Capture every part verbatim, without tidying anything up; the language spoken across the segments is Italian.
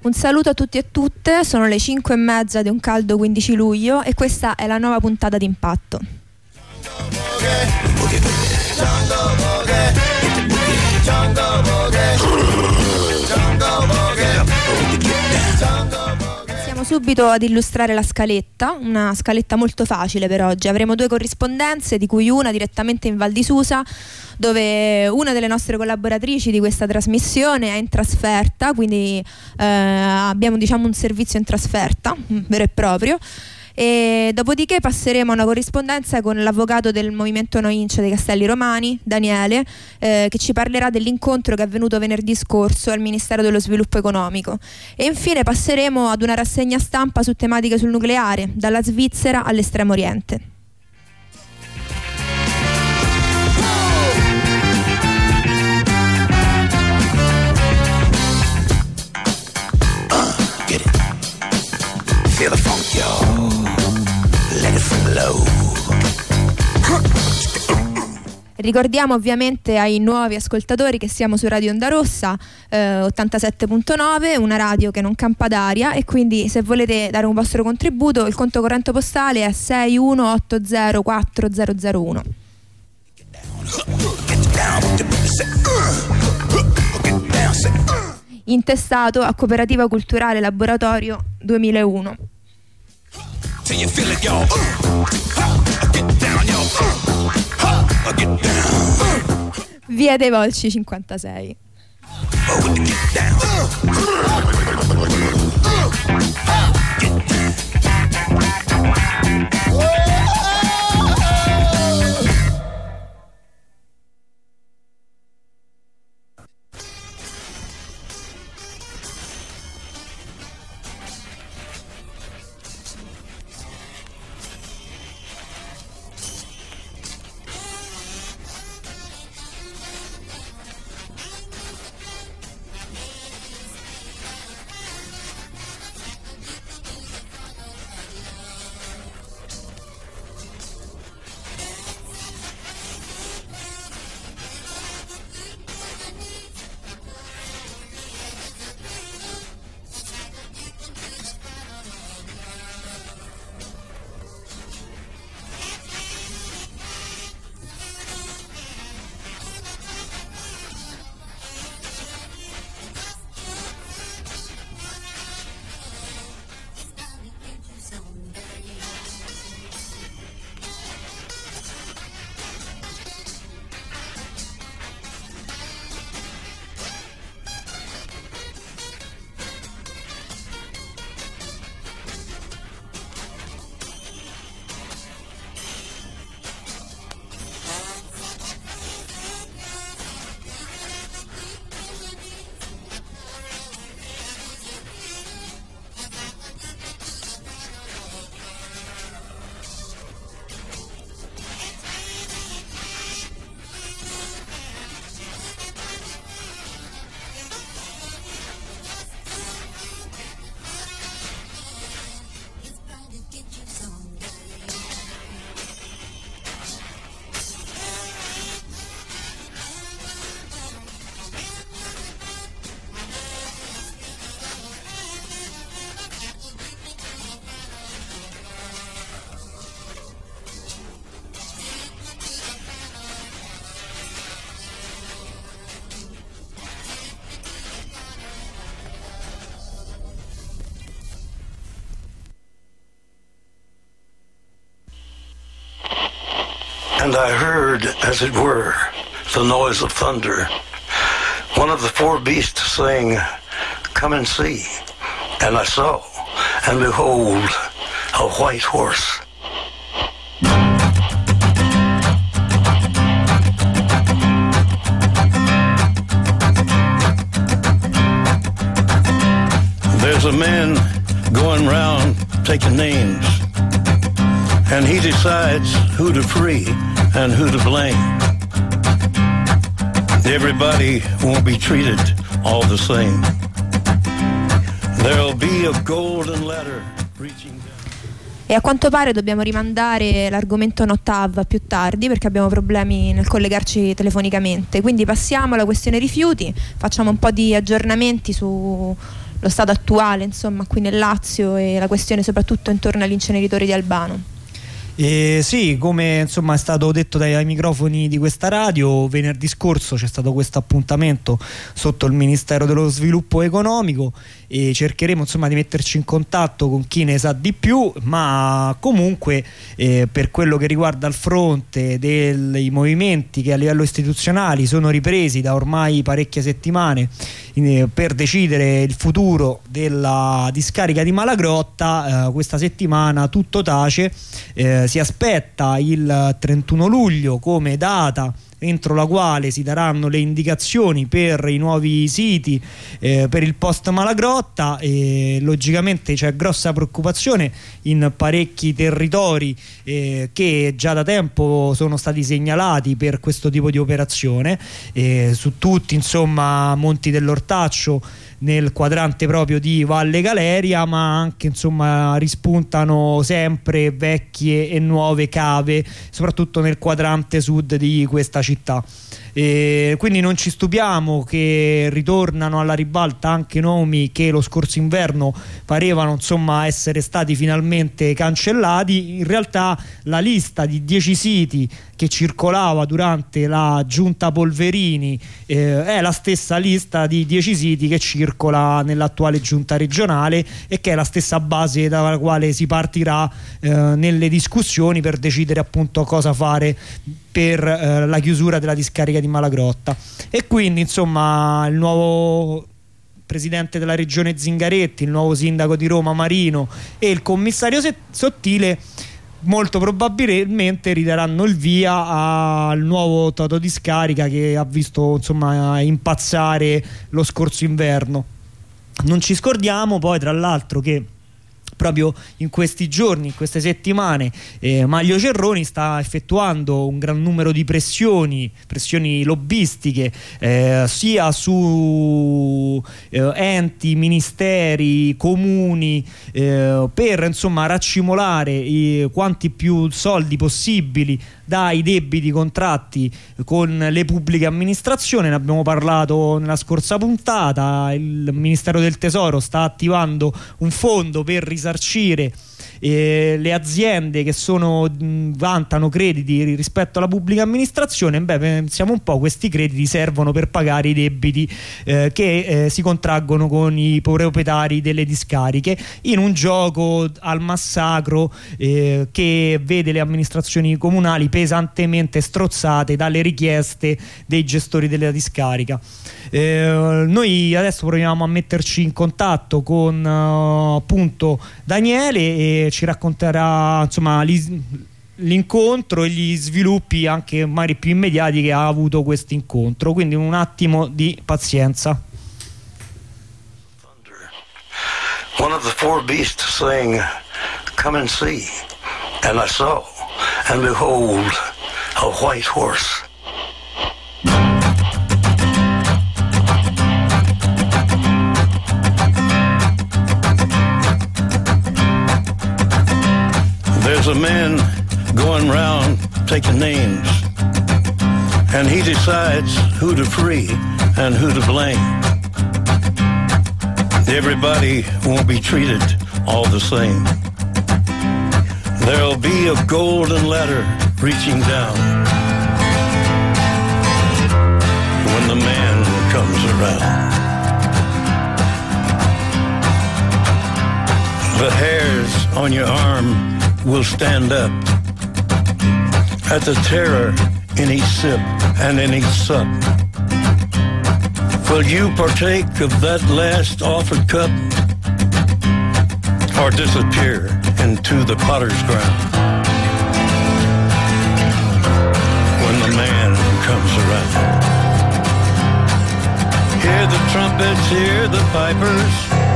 Un saluto a tutti e tutte, sono le cinque e mezza di un caldo quindici luglio e questa è la nuova puntata di Impatto. Iniziamo subito ad illustrare la scaletta, una scaletta molto facile per oggi. Avremo due corrispondenze, di cui una direttamente in Val di Susa, dove una delle nostre collaboratrici di questa trasmissione è in trasferta, quindi eh, abbiamo diciamo un servizio in trasferta vero e proprio. E dopodiché passeremo a una corrispondenza con l'avvocato del Movimento No Ince dei Castelli Romani, Daniele, eh, che ci parlerà dell'incontro che è avvenuto venerdì scorso al Ministero dello Sviluppo Economico. E infine passeremo ad una rassegna stampa su tematiche sul nucleare, dalla Svizzera all'Estremo Oriente. Feel the funk, yo. Let it flow. Ricordiamo ovviamente ai nuovi ascoltatori che siamo su Radio Onda Rossa eh, ottantasette virgola nove, una radio che non campa d'aria, e quindi se volete dare un vostro contributo il conto corrente postale è sei uno otto zero quattro zero zero uno. Intestato a Cooperativa Culturale Laboratorio duemilauno. Via dei Volsci cinquantasei. And I heard, as it were, the noise of thunder. One of the four beasts saying, "Come and see." And I saw, and behold, a white horse. There's a man going round taking names, and he decides who to free and who to blame. Everybody won't be treated all the same. There'll be a golden ladder reaching down. E a quanto pare dobbiamo rimandare l'argomento Nottav a più tardi perché abbiamo problemi nel collegarci telefonicamente. Quindi passiamo alla questione rifiuti, facciamo un po' di aggiornamenti su lo stato attuale, insomma, qui nel Lazio e la questione soprattutto intorno agli inceneritori di Albano. Eh, sì, come insomma è stato detto dai, dai microfoni di questa radio, venerdì scorso c'è stato questo appuntamento sotto il Ministero dello Sviluppo Economico e cercheremo insomma di metterci in contatto con chi ne sa di più, ma comunque eh, per quello che riguarda il fronte dei movimenti che a livello istituzionale sono ripresi da ormai parecchie settimane in, per decidere il futuro della discarica di Malagrotta, eh, questa settimana tutto tace. Eh, si aspetta il trentuno luglio come data entro la quale si daranno le indicazioni per i nuovi siti eh, per il post Malagrotta, e logicamente c'è grossa preoccupazione in parecchi territori eh, che già da tempo sono stati segnalati per questo tipo di operazione, eh, su tutti insomma Monti dell'Ortaccio nel quadrante proprio di Valle Galeria, ma anche insomma rispuntano sempre vecchie e nuove cave soprattutto nel quadrante sud di questa città. E quindi non ci stupiamo che ritornano alla ribalta anche nomi che lo scorso inverno parevano insomma essere stati finalmente cancellati. In realtà la lista di dieci siti che circolava durante la giunta Polverini eh, è la stessa lista di dieci siti che circola nell'attuale giunta regionale e che è la stessa base dalla quale si partirà eh, nelle discussioni per decidere appunto cosa fare per eh, la chiusura della discarica di Malagrotta. E quindi insomma il nuovo presidente della regione Zingaretti, il nuovo sindaco di Roma Marino e il commissario Sottile molto probabilmente ridaranno il via al nuovo Toto Discarica che ha visto insomma impazzare lo scorso inverno. Non ci scordiamo poi tra l'altro che proprio in questi giorni, in queste settimane, eh, Maglio Cerroni sta effettuando un gran numero di pressioni, pressioni lobbistiche, eh, sia su eh, enti, ministeri, comuni, eh, per insomma raccimolare i, quanti più soldi possibili dai debiti contratti con le pubbliche amministrazioni. Ne abbiamo parlato nella scorsa puntata. Il Ministero del Tesoro sta attivando un fondo per risarcire eh, le aziende che sono, mh, vantano crediti rispetto alla pubblica amministrazione. Beh, pensiamo un po', questi crediti servono per pagare i debiti eh, che eh, si contraggono con i proprietari delle discariche, in un gioco al massacro eh, che vede le amministrazioni comunali pesantemente strozzate dalle richieste dei gestori della discarica. Eh, noi adesso proviamo a metterci in contatto con uh, appunto Daniele e ci racconterà insomma l'incontro e gli sviluppi anche magari più immediati che ha avuto questo incontro, quindi un attimo di pazienza. One of the four beasts saying, "Come and see," and I saw, and behold, a white horse. There's a man going round taking names, and he decides who to free and who to blame. Everybody won't be treated all the same. There'll be a golden ladder reaching down when the man comes around. The hairs on your arm will stand up at the terror in each sip and in each sup. Will you partake of that last offered cup, or disappear into the potter's ground when the man comes around? Hear the trumpets, hear the pipers,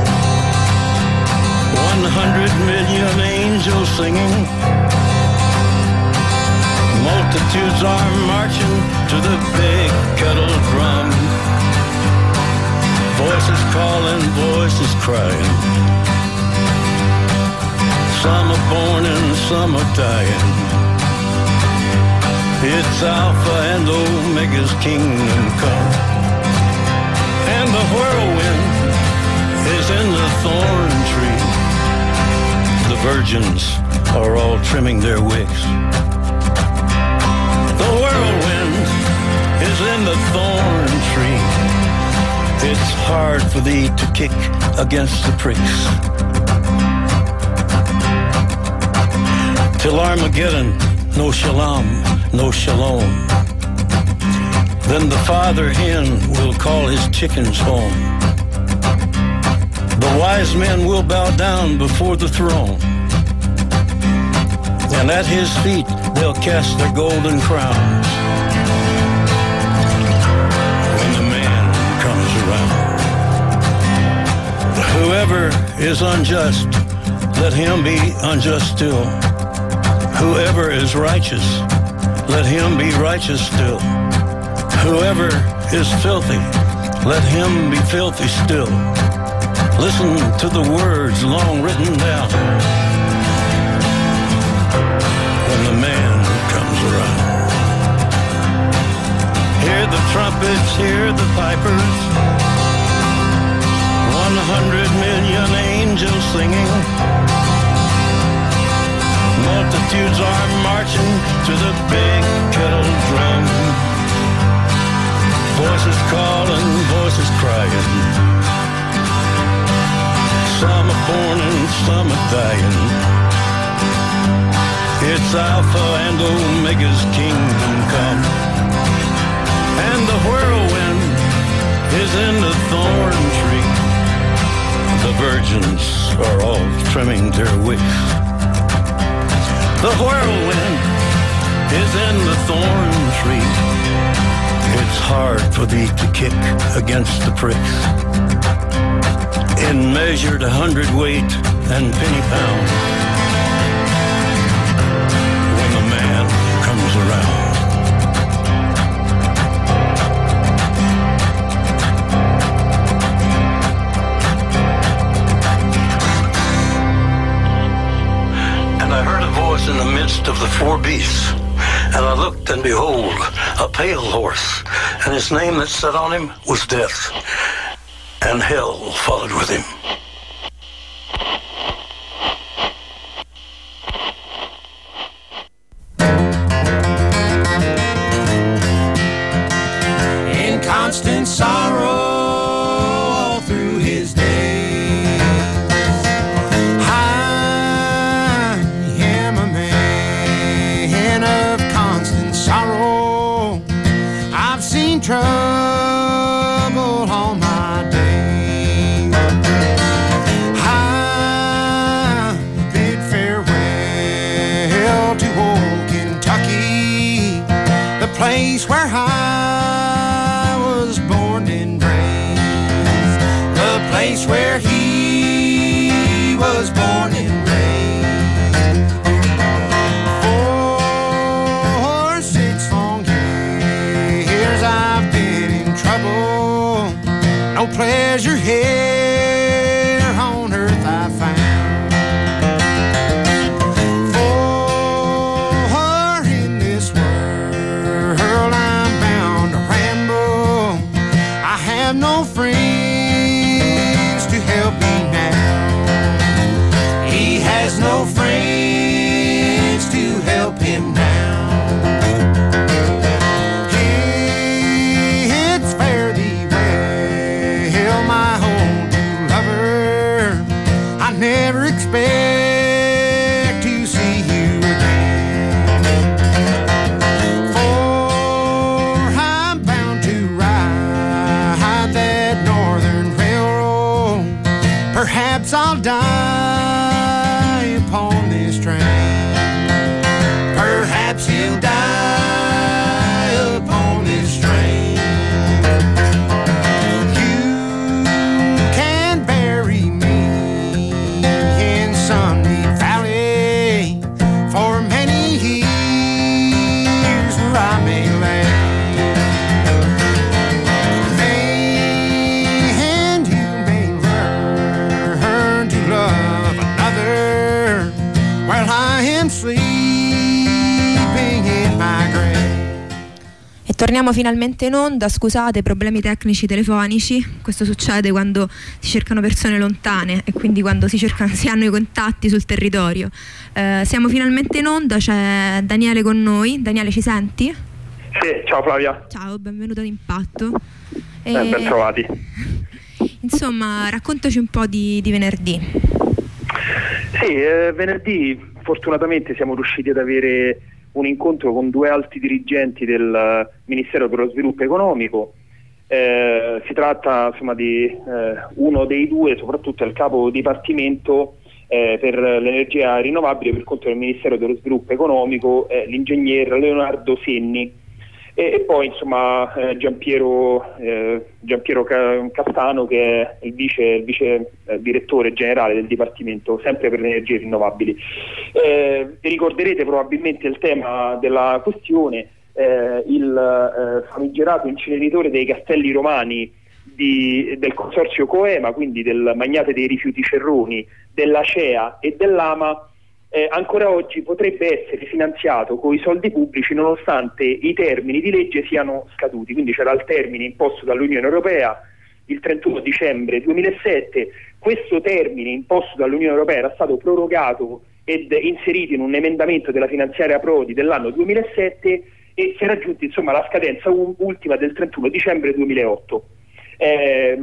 one hundred million angels singing. Multitudes are marching to the big kettle drum. Voices calling, voices crying. Some are born and some are dying. It's Alpha and Omega's kingdom come. And the whirlwind is in the thorn tree. The virgins are all trimming their wicks. The whirlwind is in the thorn tree. It's hard for thee to kick against the pricks. Till Armageddon, no shalom, no shalom. Then the father hen will call his chickens home. The wise men will bow down before the throne, and at his feet they'll cast their golden crowns when the man comes around. Whoever is unjust, let him be unjust still. Whoever is righteous, let him be righteous still. Whoever is filthy, let him be filthy still. Listen to the words long written down when the man comes around. Hear the trumpets, hear the pipers, one hundred million angels singing. Multitudes are marching to the big kettle drum. Voices calling, voices crying. Some are born and some are dying. It's Alpha and Omega's kingdom come. And the whirlwind is in the thorn tree. The virgins are all trimming their wicks. The whirlwind is in the thorn tree. It's hard for thee to kick against the pricks. In measured hundredweight and penny pound, when the man comes around. And I heard a voice in the midst of the four beasts, and I looked, and behold, a pale horse, and his name that sat on him was Death, and hell followed with him. In constant sorrow all through his days, I am a man of constant sorrow. I've seen trouble all my days. I bid farewell to old Kentucky, the place where I was born and raised, the place where he was born and raised. For six long years I've been in trouble, no pleasure here on earth I found. For in this world I'm bound to ramble, I have no friends to help me now. He has no friends to help him now. It's fare thee well, my old new lover. I never expect to see you again. For I'm bound to ride that northern railroad. Perhaps I'll die upon this train. Perhaps he'll die upon this train. You can bury me in Sunny Valley for many years where I may lay. And you may learn to love another while I am sleeping in my grave. E Torniamo finalmente in onda, scusate, problemi tecnici telefonici, questo succede quando si cercano persone lontane e quindi quando si, cercano, si hanno i contatti sul territorio. Eh, siamo finalmente in onda, c'è Daniele con noi. Daniele, ci senti? Sì, ciao Flavia. Ciao, benvenuto ad Impatto. E... Eh, ben trovati. Insomma, raccontaci un po' di, di venerdì. Sì, eh, venerdì fortunatamente siamo riusciti ad avere un incontro con due alti dirigenti del Ministero per lo Sviluppo Economico. Eh, si tratta insomma di eh, uno dei due, soprattutto il capo dipartimento eh, per l'energia rinnovabile per conto del Ministero dello Sviluppo Economico, eh, l'ingegner Leonardo Senni, e, e poi insomma eh, Giampiero, eh, Giampiero Castano, che è il vice, il vice eh, direttore generale del Dipartimento sempre per le energie rinnovabili. Eh, ricorderete probabilmente il tema della questione, eh, il eh, famigerato inceneritore dei Castelli Romani di, del consorzio Coema, quindi del magnate dei rifiuti Cerroni, dell'Acea e dell'Ama. Eh, ancora oggi potrebbe essere finanziato con i soldi pubblici nonostante i termini di legge siano scaduti. Quindi c'era il termine imposto dall'Unione Europea il trentuno dicembre duemilasette, questo termine imposto dall'Unione Europea era stato prorogato ed inserito in un emendamento della finanziaria Prodi dell'anno duemilasette e si è raggiunta insomma la scadenza ultima del trentuno dicembre duemilaotto. Eh,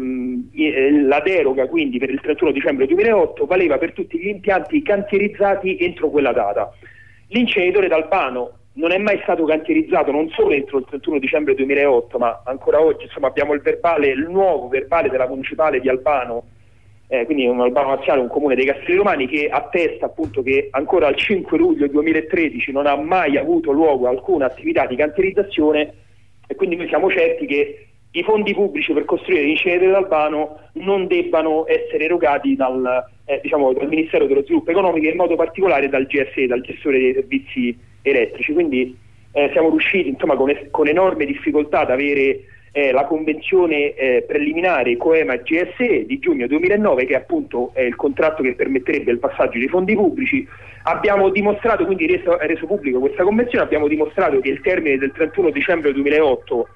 la deroga quindi per il trentuno dicembre duemilaotto valeva per tutti gli impianti cantierizzati entro quella data. L'inceneritore d'Albano non è mai stato cantierizzato non solo entro il trentuno dicembre duemilaotto, ma ancora oggi insomma abbiamo il verbale, il nuovo verbale della municipale di Albano, eh, quindi un Albano Laziale, un comune dei Castelli Romani, che attesta appunto che ancora al cinque luglio duemilatredici non ha mai avuto luogo alcuna attività di cantierizzazione, e quindi noi siamo certi che i fondi pubblici per costruire l'inceneritore d'Albano non debbano essere erogati dal, eh, diciamo, dal Ministero dello Sviluppo Economico e in modo particolare dal G S E, dal gestore dei servizi elettrici. Quindi eh, siamo riusciti insomma con, es- con enorme difficoltà ad avere eh, la convenzione eh, preliminare Coema G S E di giugno duemilanove, che appunto è il contratto che permetterebbe il passaggio dei fondi pubblici. Abbiamo dimostrato, quindi reso, reso pubblico questa convenzione, abbiamo dimostrato che il termine del trentuno dicembre duemilaotto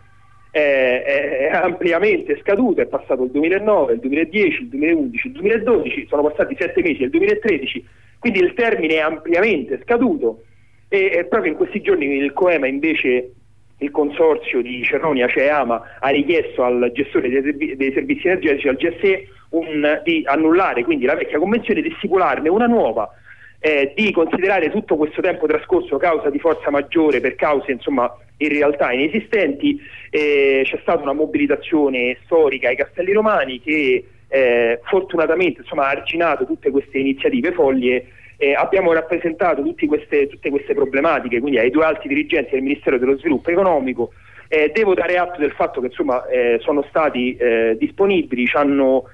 è ampiamente scaduto, è passato il duemilanove, il duemiladieci, il duemilaundici, il duemiladodici, sono passati sette mesi, il duemilatredici, quindi il termine è ampiamente scaduto e, e proprio in questi giorni il Coema, invece il consorzio di Cerroni, Acea e Ama, ha richiesto al gestore dei, servi- dei servizi energetici, al G S E, un, di annullare quindi la vecchia convenzione e di stipularne una nuova, eh, di considerare tutto questo tempo trascorso causa di forza maggiore per cause insomma in realtà inesistenti. Eh, c'è stata una mobilitazione storica ai Castelli Romani che eh, fortunatamente insomma, ha arginato tutte queste iniziative folli. Eh, abbiamo rappresentato tutte queste, tutte queste problematiche quindi ai due alti dirigenti del Ministero dello Sviluppo Economico. Eh, devo dare atto del fatto che insomma eh, sono stati eh, disponibili, ci hanno,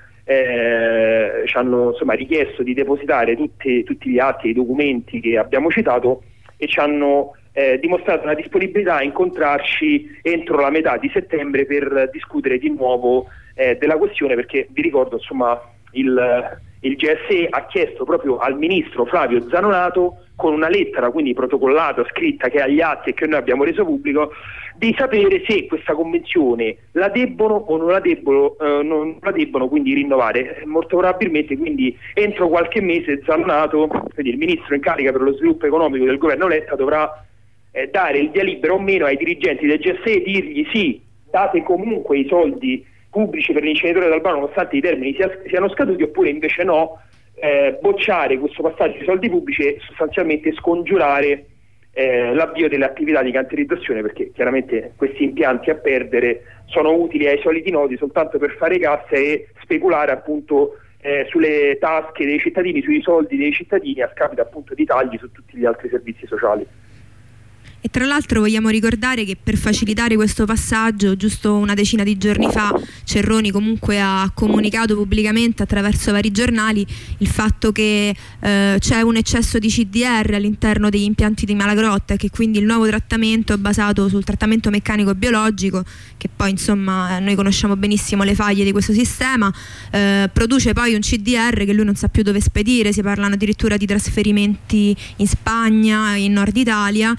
eh, ci hanno insomma, richiesto di depositare tutti, tutti gli atti e i documenti che abbiamo citato e ci hanno Eh, dimostrato una disponibilità a incontrarci entro la metà di settembre per discutere di nuovo eh, della questione, perché vi ricordo insomma il, il G S E ha chiesto proprio al ministro Flavio Zanonato, con una lettera quindi protocollata, scritta, che ha gli atti e che noi abbiamo reso pubblico, di sapere se questa convenzione la debbono o non la debbono, eh, non la debbono quindi rinnovare. Molto probabilmente quindi entro qualche mese Zanonato, quindi il ministro in carica per lo sviluppo economico del governo Letta, dovrà Eh, dare il via libera o meno ai dirigenti del G S E e dirgli sì, date comunque i soldi pubblici per l'inceneritore d'Albano nonostante i termini sia, siano scaduti, oppure invece no, eh, bocciare questo passaggio di soldi pubblici e sostanzialmente scongiurare eh, l'avvio delle attività di cantierizzazione, perché chiaramente questi impianti a perdere sono utili ai soliti noti soltanto per fare cassa e speculare appunto eh, sulle tasche dei cittadini, sui soldi dei cittadini, a scapito appunto di tagli su tutti gli altri servizi sociali. E tra l'altro vogliamo ricordare che per facilitare questo passaggio, giusto una decina di giorni fa, Cerroni comunque ha comunicato pubblicamente attraverso vari giornali il fatto che eh, c'è un eccesso di C D R all'interno degli impianti di Malagrotta e che quindi il nuovo trattamento è basato sul trattamento meccanico biologico, che poi insomma noi conosciamo benissimo le faglie di questo sistema, eh, produce poi un C D R che lui non sa più dove spedire, si parlano addirittura di trasferimenti in Spagna, in Nord Italia, il tutto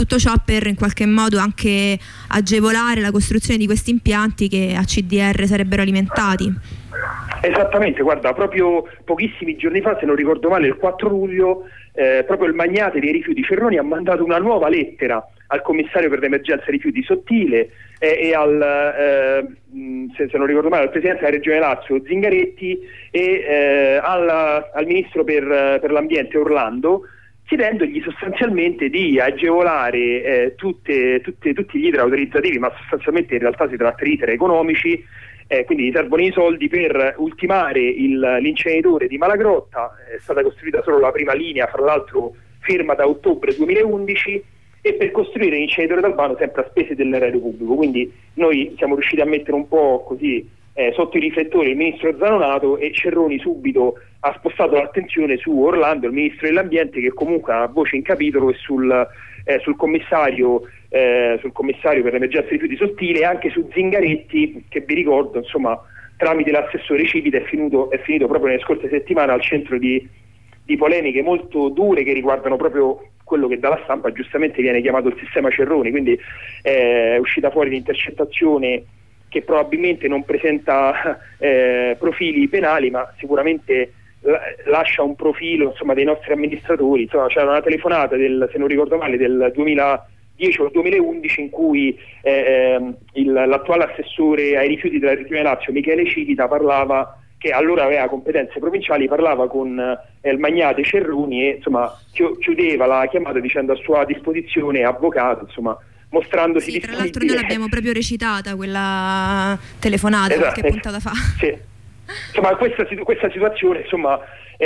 tutto ciò per in qualche modo anche agevolare la costruzione di questi impianti che a C D R sarebbero alimentati. Esattamente, guarda, proprio pochissimi giorni fa, se non ricordo male, il quattro luglio, eh, proprio il magnate dei rifiuti Cerroni ha mandato una nuova lettera al commissario per l'emergenza rifiuti Sottile eh, e al, eh, se, se non ricordo male, al presidente della Regione Lazio Zingaretti e eh, al, al ministro per, per l'ambiente Orlando, chiedendogli sostanzialmente di agevolare eh, tutte, tutte, tutti gli iter autorizzativi, ma sostanzialmente in realtà si tratta di iter economici. Eh, quindi servono i soldi per ultimare il, l'inceneritore di Malagrotta. È stata costruita solo la prima linea, fra l'altro ferma da ottobre duemilaundici, e per costruire l'inceneritore d'Albano sempre a spese dell'erario pubblico. Quindi noi siamo riusciti a mettere un po' così eh, sotto i riflettori il ministro Zanonato, e Cerroni subito ha spostato l'attenzione su Orlando, il ministro dell'ambiente, che comunque ha voce in capitolo, e sul, eh, sul commissario Eh, sul commissario per l'emergenza rifiuti Sottile, e anche su Zingaretti, che vi ricordo, insomma, tramite l'assessore Cipita è finito, è finito proprio nelle scorse settimane al centro di, di polemiche molto dure che riguardano proprio quello che dalla stampa giustamente viene chiamato il sistema Cerroni. Quindi eh, è uscita fuori l'intercettazione che probabilmente non presenta eh, profili penali, ma sicuramente lascia un profilo, insomma, dei nostri amministratori. Insomma, c'era una telefonata del, se non ricordo male, del duemiladieci o duemilaundici, in cui eh, il, l'attuale assessore ai rifiuti della Regione Lazio Michele Cipita parlava, che allora aveva competenze provinciali, parlava con eh, il magnate Cerroni e insomma chiudeva la chiamata dicendo a sua disposizione avvocato, insomma, mostrandosi sì, disponibile. Tra l'altro noi l'abbiamo proprio recitata quella telefonata, esatto, qualche puntata fa. Sì. Insomma, questa, questa situazione, insomma,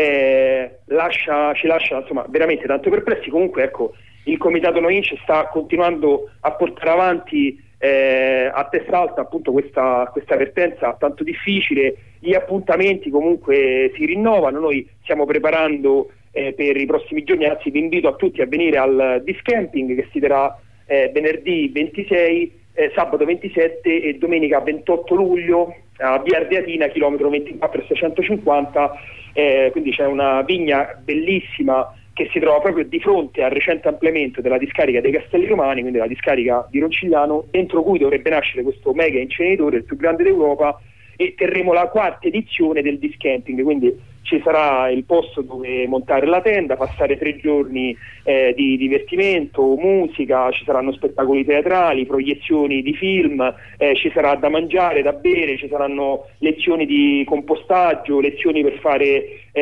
eh, lascia, ci lascia, insomma, veramente tanto perplessi. Comunque, ecco, il comitato No Inc sta continuando a portare avanti eh, a testa alta appunto questa, questa vertenza tanto difficile. Gli appuntamenti comunque si rinnovano, noi stiamo preparando eh, per i prossimi giorni, anzi vi invito a tutti a venire al disc camping che si terrà eh, venerdì ventisei, eh, sabato ventisette e domenica ventotto luglio a Via Ardeatina, chilometro ventiquattro e seicentocinquanta, eh, quindi c'è una vigna bellissima che si trova proprio di fronte al recente ampliamento della discarica dei Castelli Romani, quindi la discarica di Roncigliano, dentro cui dovrebbe nascere questo mega inceneritore, il più grande d'Europa, e terremo la quarta edizione del disc camping, quindi ci sarà il posto dove montare la tenda, passare tre giorni eh, di divertimento, musica, ci saranno spettacoli teatrali, proiezioni di film, eh, ci sarà da mangiare, da bere, ci saranno lezioni di compostaggio, lezioni per fare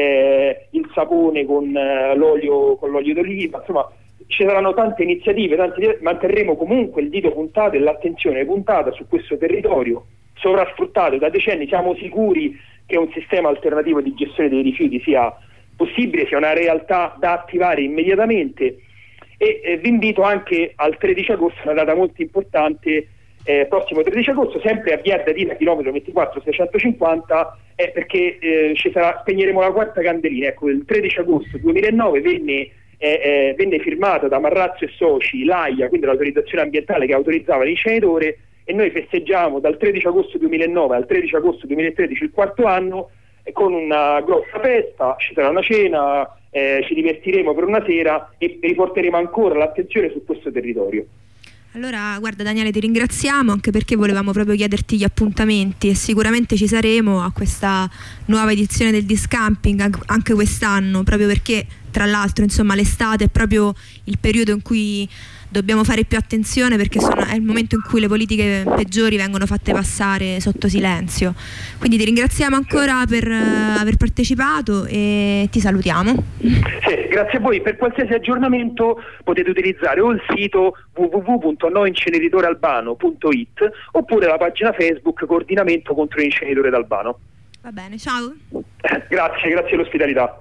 eh, il sapone con, eh, l'olio, con l'olio d'oliva, insomma ci saranno tante iniziative, tante, manterremo comunque il dito puntato e l'attenzione puntata su questo territorio sovrasfruttato da decenni. Siamo sicuri che un sistema alternativo di gestione dei rifiuti sia possibile, sia una realtà da attivare immediatamente, e eh, vi invito anche al tredici agosto, una data molto importante, eh, prossimo tredici agosto, sempre a Via Ardeatina, chilometro ventiquattro seicentocinquanta, eh, perché eh, ci sarà, spegneremo la quarta candelina. Ecco, il tredici agosto duemilanove venne, eh, eh, venne firmata da Marrazzo e Soci l'A I A, quindi l'autorizzazione ambientale che autorizzava l'inceneritore, e noi festeggiamo dal tredici agosto duemilanove al tredici agosto duemilatredici il quarto anno eh, con una grossa festa, ci sarà una cena, eh, ci divertiremo per una sera e riporteremo ancora l'attenzione su questo territorio. Allora, guarda Daniele, ti ringraziamo, anche perché volevamo proprio chiederti gli appuntamenti, e sicuramente ci saremo a questa nuova edizione del disc camping anche quest'anno, proprio perché tra l'altro, insomma, l'estate è proprio il periodo in cui dobbiamo fare più attenzione, perché sono, è il momento in cui le politiche peggiori vengono fatte passare sotto silenzio. Quindi ti ringraziamo ancora per uh, aver partecipato e ti salutiamo. Sì, grazie a voi. Per qualsiasi aggiornamento potete utilizzare o il sito w w w punto no inceneritore albano punto i t oppure la pagina Facebook Coordinamento contro l'inceneritore d'Albano. Va bene, ciao. Grazie, grazie all'ospitalità.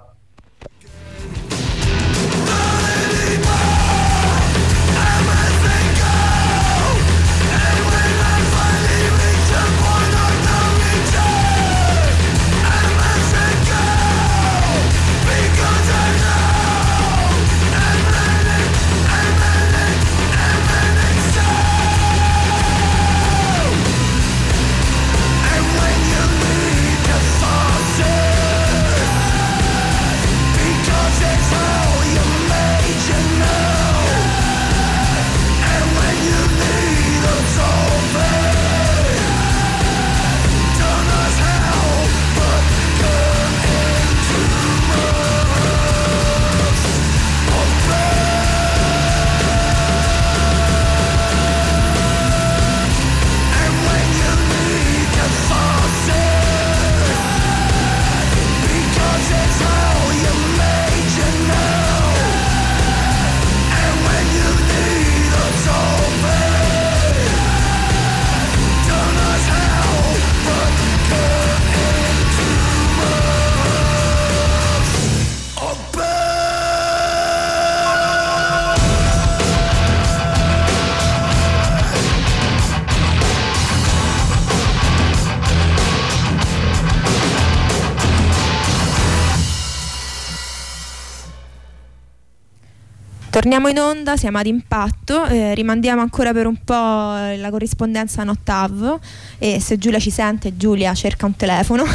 Torniamo in onda, siamo ad Impatto, eh, rimandiamo ancora per un po' la corrispondenza a Nottav, e se Giulia ci sente, Giulia cerca un telefono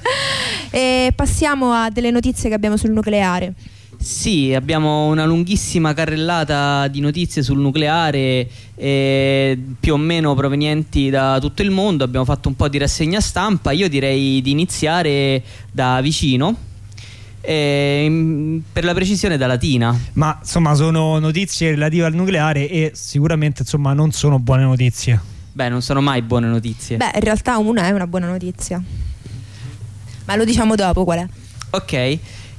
e passiamo a delle notizie che abbiamo sul nucleare. Sì, abbiamo una lunghissima carrellata di notizie sul nucleare, eh, più o meno provenienti da tutto il mondo. Abbiamo fatto un po' di rassegna stampa. Io direi di iniziare da vicino, eh, per la precisione da Latina. Ma insomma sono notizie relative al nucleare e sicuramente insomma non sono buone notizie. Beh, non sono mai buone notizie. Beh, in realtà una è una buona notizia, ma lo diciamo dopo qual è. Ok.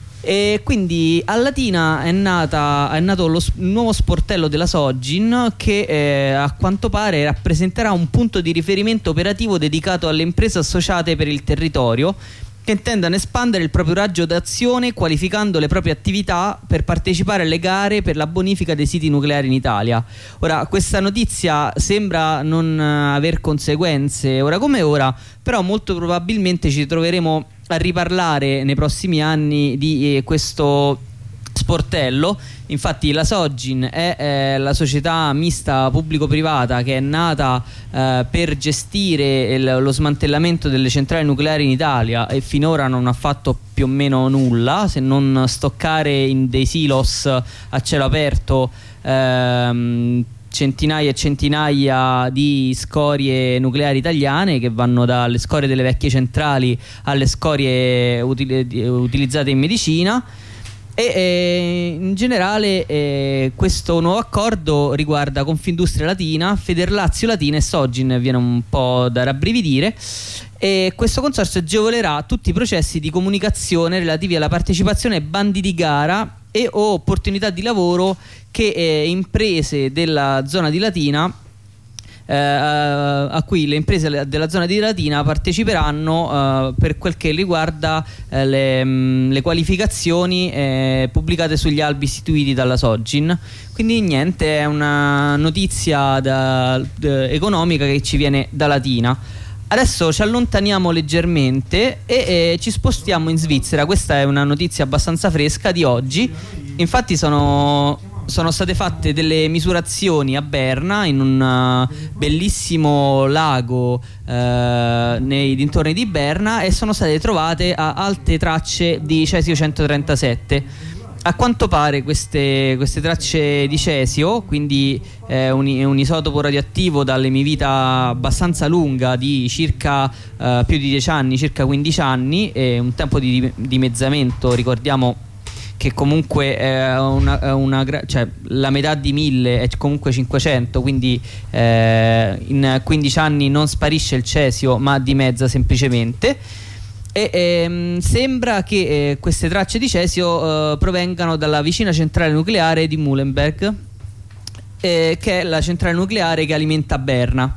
E quindi a Latina è, nata, è nato lo, il nuovo sportello della Sogin, che eh, a quanto pare rappresenterà un punto di riferimento operativo dedicato alle imprese associate per il territorio, che intendano espandere il proprio raggio d'azione qualificando le proprie attività per partecipare alle gare per la bonifica dei siti nucleari in Italia. Ora, questa notizia sembra non aver conseguenze ora come ora, però molto probabilmente ci troveremo a riparlare nei prossimi anni di eh, questo sportello. Infatti la Sogin è eh, la società mista pubblico-privata che è nata eh, per gestire il, lo smantellamento delle centrali nucleari in Italia, e finora non ha fatto più o meno nulla se non stoccare in dei silos a cielo aperto ehm, centinaia e centinaia di scorie nucleari italiane, che vanno dalle scorie delle vecchie centrali alle scorie utili- utilizzate in medicina. E eh, in generale eh, questo nuovo accordo riguarda Confindustria Latina, Federlazio Latina e Sogin, viene un po' da rabbrividire. E questo consorzio agevolerà tutti i processi di comunicazione relativi alla partecipazione ai bandi di gara e o opportunità di lavoro che eh, imprese della zona di Latina eh, a cui le imprese della zona di Latina parteciperanno eh, per quel che riguarda eh, le, mh, le qualificazioni eh, pubblicate sugli albi istituiti dalla Sogin. Quindi niente, è una notizia da, da, economica che ci viene da Latina. Adesso ci allontaniamo leggermente e, e ci spostiamo in Svizzera. Questa è una notizia abbastanza fresca di oggi. Infatti sono, sono state fatte delle misurazioni a Berna, in un uh, bellissimo lago uh, nei dintorni di Berna, e sono state trovate a alte tracce di cesio centotrentasette. A quanto pare queste, queste tracce di cesio, quindi eh, un, un isotopo radioattivo dall'emivita abbastanza lunga di circa eh, più di dieci anni, circa quindici anni, e un tempo di dimezzamento, ricordiamo che comunque è una, una, cioè, la metà di mille è comunque cinquecento, quindi eh, in quindici anni non sparisce il cesio ma dimezza semplicemente. E ehm, sembra che eh, queste tracce di cesio eh, provengano dalla vicina centrale nucleare di Muhlenberg, eh, che è la centrale nucleare che alimenta Berna.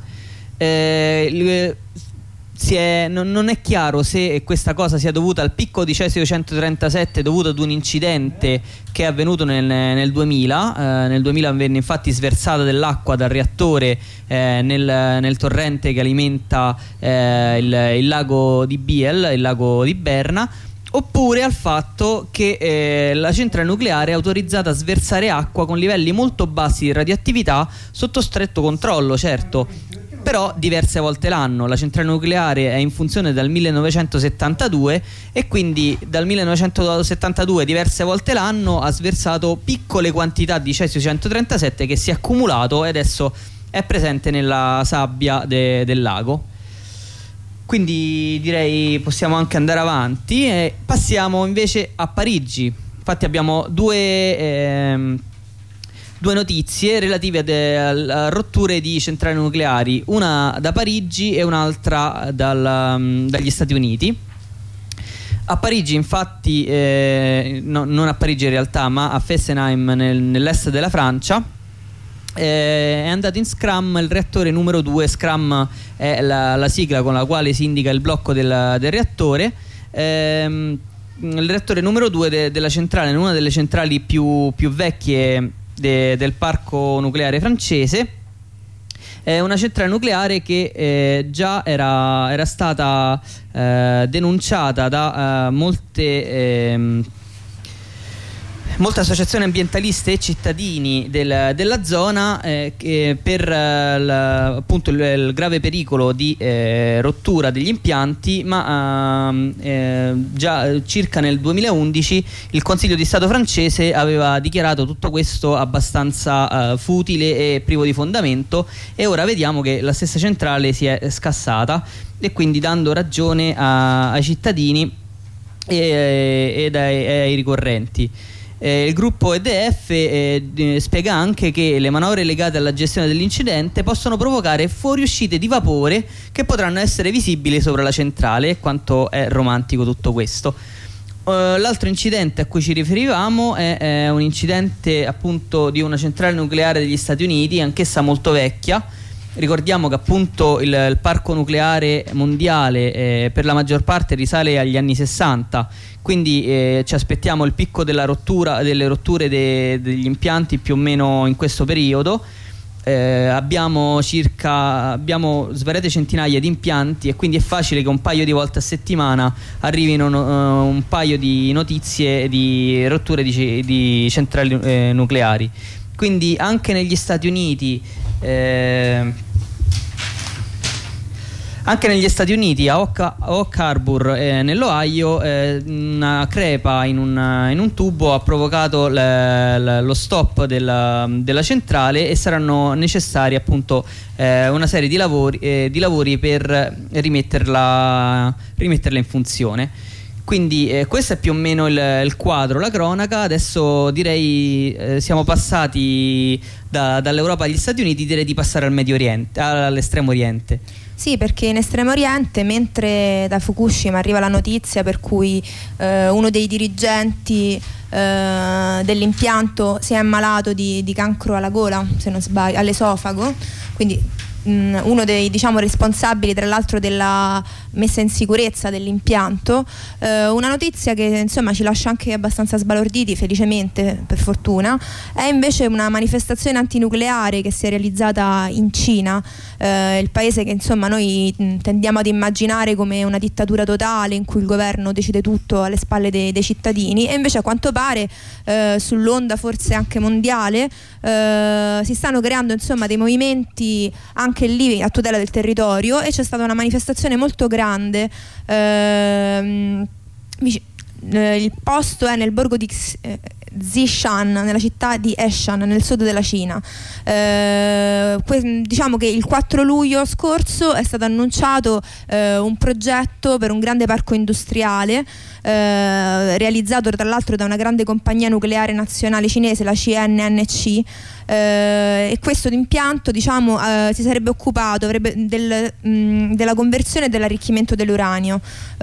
Eh, si è, non, non è chiaro se questa cosa sia dovuta al picco di cesio centotrentasette dovuto ad un incidente che è avvenuto nel, nel duemila. Eh, nel duemila venne infatti sversata dell'acqua dal reattore eh, nel, nel torrente che alimenta eh, il, il lago di Biel, il lago di Berna, oppure al fatto che eh, la centrale nucleare è autorizzata a sversare acqua con livelli molto bassi di radioattività sotto stretto controllo, certo, però diverse volte l'anno. La centrale nucleare è in funzione dal millenovecentosettantadue e quindi dal millenovecentosettantadue diverse volte l'anno ha sversato piccole quantità di cesio centotrentasette che si è accumulato e adesso è presente nella sabbia de- del lago. Quindi direi possiamo anche andare avanti e passiamo invece a Parigi. Infatti abbiamo due ehm, due notizie relative a, a rotture di centrali nucleari, una da Parigi e un'altra dal, um, dagli Stati Uniti. A Parigi infatti eh, no, non a Parigi in realtà, ma a Fessenheim nel, nell'est della Francia eh, è andato in scram il reattore numero due. Scram è la, la sigla con la quale si indica il blocco del, del reattore. ehm, il reattore numero due de, della centrale, una delle centrali più, più vecchie De, del parco nucleare francese. È una centrale nucleare che eh, già era, era stata eh, denunciata da eh, molte eh, Molte associazioni ambientaliste e cittadini del, della zona eh, che per eh, l, appunto il, il grave pericolo di eh, rottura degli impianti, ma eh, già circa nel duemilaundici il Consiglio di Stato francese aveva dichiarato tutto questo abbastanza eh, futile e privo di fondamento, e ora vediamo che la stessa centrale si è scassata, e quindi dando ragione a, ai cittadini e, ed ai, ai ricorrenti. Eh, il gruppo E D F eh, spiega anche che le manovre legate alla gestione dell'incidente possono provocare fuoriuscite di vapore che potranno essere visibili sopra la centrale. Quanto è romantico tutto questo. Uh, l'altro incidente a cui ci riferivamo è, è un incidente appunto di una centrale nucleare degli Stati Uniti, anch'essa molto vecchia. Ricordiamo che appunto il, il parco nucleare mondiale eh, per la maggior parte risale agli anni sessanta, quindi eh, ci aspettiamo il picco della rottura, delle rotture de, degli impianti più o meno in questo periodo. Eh, abbiamo circa abbiamo svariate centinaia di impianti, e quindi è facile che un paio di volte a settimana arrivino uh, un paio di notizie di rotture di, di centrali eh, nucleari. Quindi anche negli Stati Uniti eh, anche negli Stati Uniti a Oak, Oak Harbor eh, nell'Ohio eh, una crepa in un, in un tubo ha provocato le, le, lo stop della, della centrale, e saranno necessari appunto eh, una serie di lavori, eh, di lavori per rimetterla, rimetterla in funzione. Quindi eh, questo è più o meno il, il quadro, la cronaca. Adesso direi eh, siamo passati da, dall'Europa agli Stati Uniti, direi di passare al Medio Oriente, all'Estremo Oriente. Sì, perché in Estremo Oriente, mentre da Fukushima arriva la notizia per cui eh, uno dei dirigenti eh, dell'impianto si è ammalato di, di cancro alla gola, se non sbaglio, all'esofago, quindi mh, uno dei diciamo responsabili tra l'altro della messa in sicurezza dell'impianto, eh, una notizia che insomma ci lascia anche abbastanza sbalorditi, felicemente, per fortuna, è invece una manifestazione antinucleare che si è realizzata in Cina, eh, il paese che insomma noi mh, tendiamo ad immaginare come una dittatura totale in cui il governo decide tutto alle spalle dei, dei cittadini, e invece a quanto pare eh, sull'onda forse anche mondiale eh, si stanno creando insomma dei movimenti anche lì a tutela del territorio, e c'è stata una manifestazione molto grande. Grande, ehm, eh, il posto è nel borgo di eh, Zishan, nella città di Eshan, nel sud della Cina. Eh, que- diciamo che il quattro luglio scorso è stato annunciato eh, un progetto per un grande parco industriale eh, realizzato tra l'altro da una grande compagnia nucleare nazionale cinese, la C N N C. Eh, e questo impianto diciamo eh, si sarebbe occupato avrebbe del, mh, della conversione e dell'arricchimento dell'uranio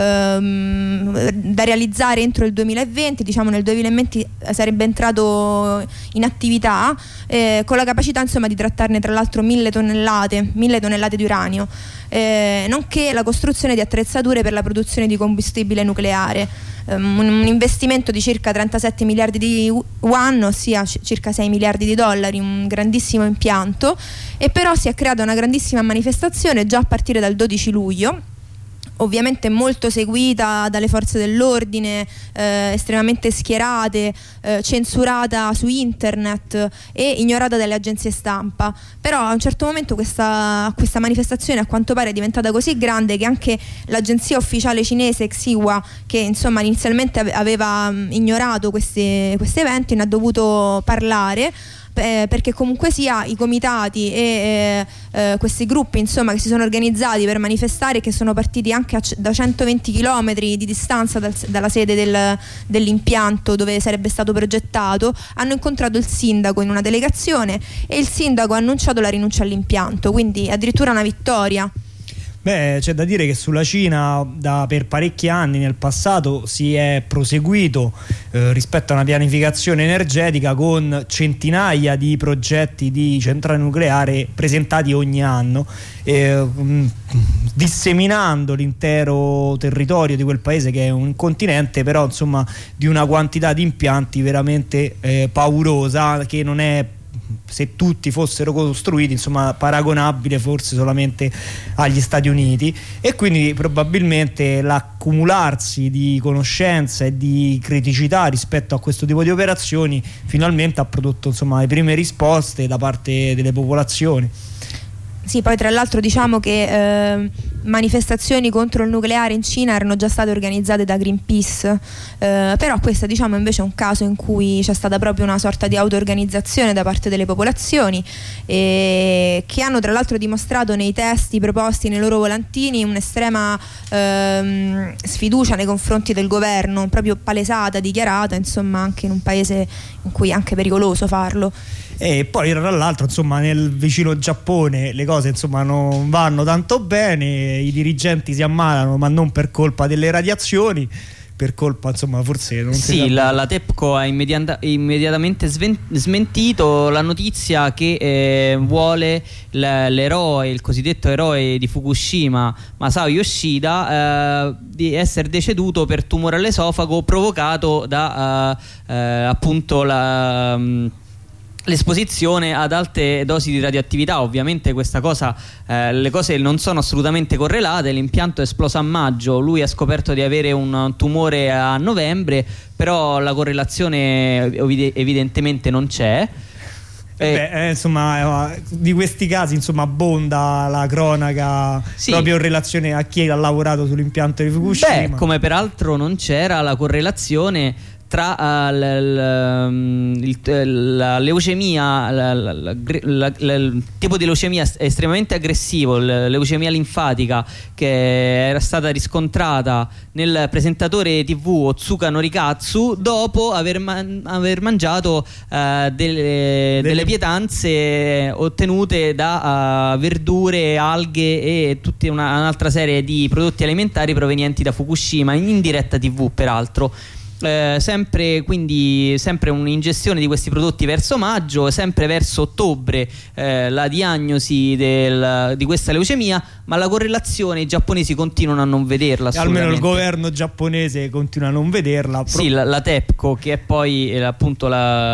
ehm, da realizzare entro il duemilaventi, diciamo nel duemilaventi sarebbe entrato in attività eh, con la capacità insomma di trattarne tra l'altro mille tonnellate mille tonnellate di uranio, eh, nonché la costruzione di attrezzature per la produzione di combustibile nucleare. Um, un investimento di circa trentasette miliardi di yuan, ossia c- circa sei miliardi di dollari, un grandissimo impianto, e però si è creata una grandissima manifestazione già a partire dal dodici luglio, ovviamente molto seguita dalle forze dell'ordine, eh, estremamente schierate, eh, censurata su internet e ignorata dalle agenzie stampa. Però a un certo momento questa, questa manifestazione a quanto pare è diventata così grande che anche l'agenzia ufficiale cinese Xinhua, che insomma inizialmente aveva mh, ignorato questi, questi eventi, ne ha dovuto parlare. Eh, perché comunque sia i comitati e eh, eh, questi gruppi insomma che si sono organizzati per manifestare, che sono partiti anche a, da centoventi chilometri di distanza dal, dalla sede del, dell'impianto dove sarebbe stato progettato, hanno incontrato il sindaco in una delegazione, e il sindaco ha annunciato la rinuncia all'impianto, quindi addirittura una vittoria. Beh, c'è da dire che sulla Cina da, per parecchi anni nel passato si è proseguito eh, rispetto a una pianificazione energetica con centinaia di progetti di centrale nucleare presentati ogni anno, eh, mh, disseminando l'intero territorio di quel paese, che è un continente però insomma di una quantità di impianti veramente eh, paurosa, che non è se tutti fossero costruiti, insomma paragonabile forse solamente agli Stati Uniti, e quindi probabilmente l'accumularsi di conoscenza e di criticità rispetto a questo tipo di operazioni finalmente ha prodotto, insomma, le prime risposte da parte delle popolazioni. Sì, poi tra l'altro diciamo che eh, manifestazioni contro il nucleare in Cina erano già state organizzate da Greenpeace, eh, però questo diciamo invece è un caso in cui c'è stata proprio una sorta di auto-organizzazione da parte delle popolazioni, eh, che hanno tra l'altro dimostrato nei testi proposti nei loro volantini un'estrema ehm, sfiducia nei confronti del governo, proprio palesata, dichiarata, insomma, anche in un paese in cui è anche pericoloso farlo. E poi tra l'altro, insomma, nel vicino Giappone le cose, insomma, non vanno tanto bene, i dirigenti si ammalano, ma non per colpa delle radiazioni, per colpa, insomma, forse non si sì, la, la TEPCO ha immediata, immediatamente sven, smentito la notizia che eh, vuole l'eroe, il cosiddetto eroe di Fukushima, Masao Yoshida, eh, di essere deceduto per tumore all'esofago provocato da eh, eh, appunto la um, l'esposizione ad alte dosi di radioattività. Ovviamente questa cosa, eh, le cose non sono assolutamente correlate. L'impianto è esploso a maggio, lui ha scoperto di avere un tumore a novembre, però la correlazione evidentemente non c'è. Eh, Beh, eh, insomma, di questi casi, insomma, abbonda la cronaca, sì, proprio in relazione a chi ha lavorato sull'impianto di Fukushima. Beh, come peraltro non c'era la correlazione tra uh, l, l, il, la leucemia, la, la, la, la, la, il tipo di leucemia estremamente aggressivo, leucemia linfatica, che era stata riscontrata nel presentatore tivù Otsuka Norikatsu dopo aver, man, aver mangiato uh, delle, delle... delle pietanze ottenute da uh, verdure, alghe e tutta una, un'altra serie di prodotti alimentari provenienti da Fukushima, in diretta tivù peraltro. Eh, sempre quindi sempre un'ingestione di questi prodotti verso maggio, sempre verso ottobre eh, la diagnosi del, di questa leucemia, ma la correlazione i giapponesi continuano a non vederla. Almeno il governo giapponese continua a non vederla. Sì, la, la TEPCO, che è poi eh, appunto la,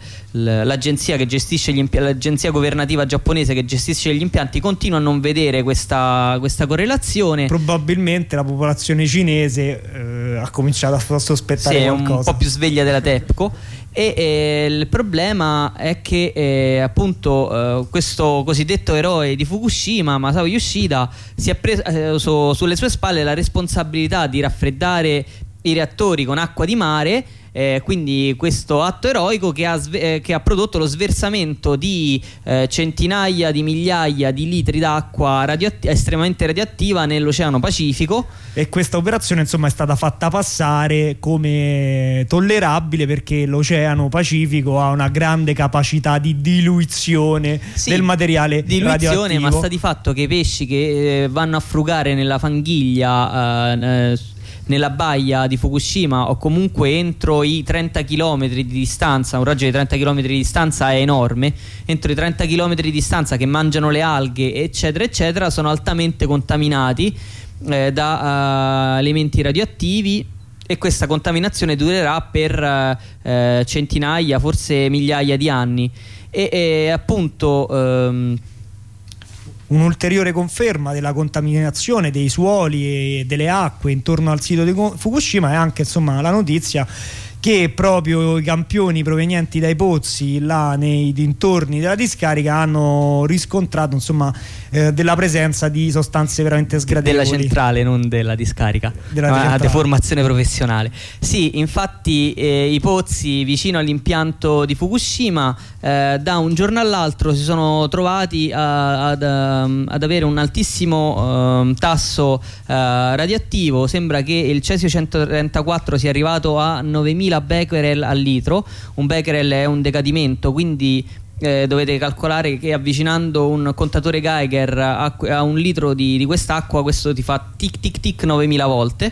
l'agenzia che gestisce gli impianti, l'agenzia governativa giapponese che gestisce gli impianti, continua a non vedere questa, questa correlazione. Probabilmente la popolazione cinese eh, ha cominciato a sospettare sì, qualcosa. Un po' più sveglia della TEPCO. E eh, il problema è che eh, appunto eh, questo cosiddetto eroe di Fukushima, Masao Yoshida, si è preso eh, su, sulle sue spalle la responsabilità di raffreddare i reattori con acqua di mare. Eh, quindi questo atto eroico che ha, eh, che ha prodotto lo sversamento di eh, centinaia di migliaia di litri d'acqua radioatti- estremamente radioattiva nell'Oceano Pacifico. E questa operazione, insomma, è stata fatta passare come tollerabile perché l'Oceano Pacifico ha una grande capacità di diluizione sì, del materiale diluizione, radioattivo. Ma sta di fatto che i pesci che eh, vanno a frugare nella fanghiglia eh, eh, nella baia di Fukushima o comunque entro i trenta chilometri di distanza, un raggio di trenta chilometri di distanza è enorme, entro i trenta chilometri di distanza, che mangiano le alghe eccetera eccetera, sono altamente contaminati eh, da uh, elementi radioattivi, e questa contaminazione durerà per uh, centinaia, forse migliaia di anni. E, e appunto um, un'ulteriore conferma della contaminazione dei suoli e delle acque intorno al sito di Fukushima è anche, insomma, la notizia che proprio i campioni provenienti dai pozzi là nei dintorni della discarica hanno riscontrato, insomma, eh, della presenza di sostanze veramente sgradevoli. Della centrale, non della discarica, della una deformazione professionale. Sì, infatti eh, i pozzi vicino all'impianto di Fukushima eh, da un giorno all'altro si sono trovati a, ad, um, ad avere un altissimo um, tasso uh, radioattivo. Sembra che il cesio centotrentaquattro sia arrivato a novemila becquerel al litro. Un becquerel è un decadimento, quindi eh, dovete calcolare che avvicinando un contatore Geiger a, a un litro di, di quest'acqua, questo ti fa tic tic tic novemila volte.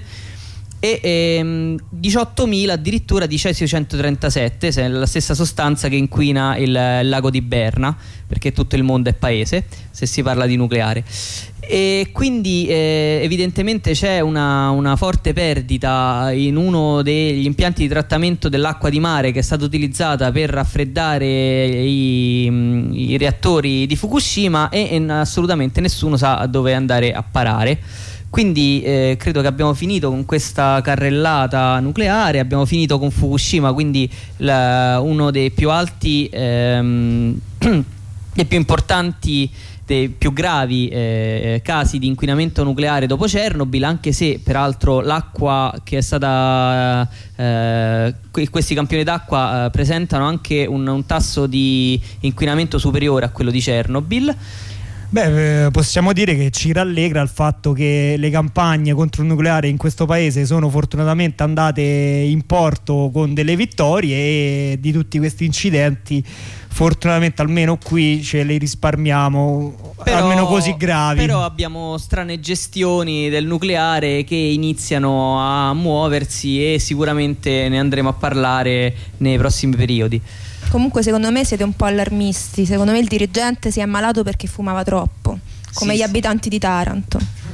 E ehm, diciottomila addirittura di cesio centotrentasette, se è la stessa sostanza che inquina il, il lago di Berna, perché tutto il mondo è paese se si parla di nucleare. E quindi eh, evidentemente c'è una, una forte perdita in uno degli impianti di trattamento dell'acqua di mare che è stata utilizzata per raffreddare i, i reattori di Fukushima, e, e assolutamente nessuno sa dove andare a parare. Quindi eh, credo che abbiamo finito con questa carrellata nucleare, abbiamo finito con Fukushima, quindi la, uno dei più alti ehm, dei più importanti, dei più gravi eh, casi di inquinamento nucleare dopo Chernobyl, anche se peraltro l'acqua che è stata eh, questi campioni d'acqua eh, presentano anche un, un tasso di inquinamento superiore a quello di Chernobyl. Beh, possiamo dire che ci rallegra il fatto che le campagne contro il nucleare in questo paese sono fortunatamente andate in porto con delle vittorie, e di tutti questi incidenti fortunatamente almeno qui ce li risparmiamo, però, almeno così gravi. Però abbiamo strane gestioni del nucleare che iniziano a muoversi, e sicuramente ne andremo a parlare nei prossimi periodi. Comunque secondo me siete un po' allarmisti. Secondo me il dirigente si è ammalato perché fumava troppo, come sì, gli sì. abitanti di Taranto.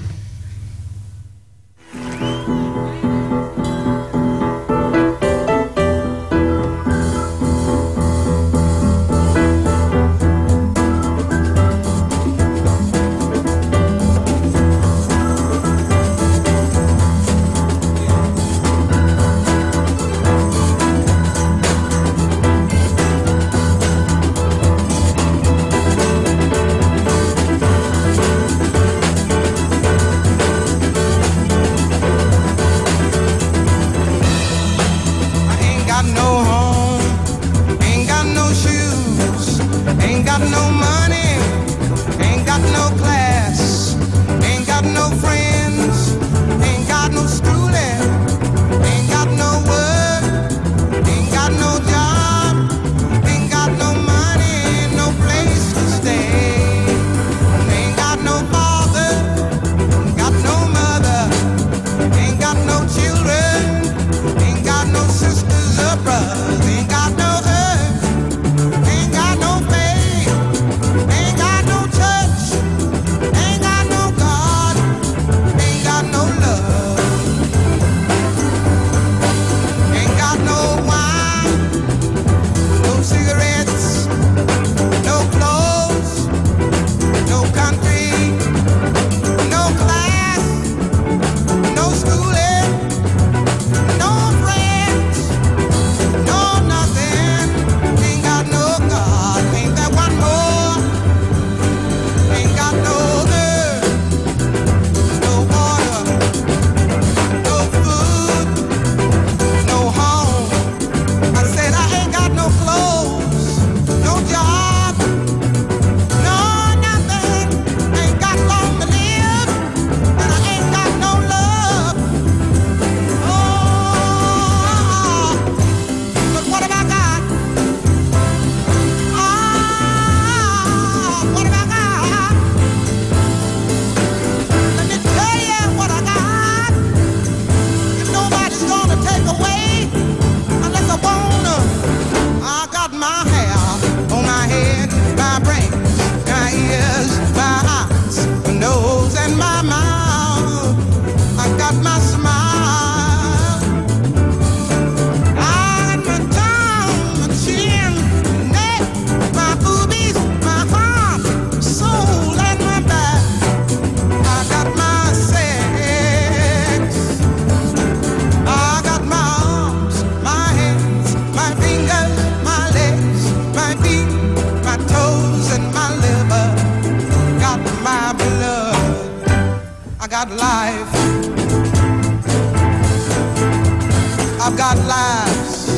I've got lives,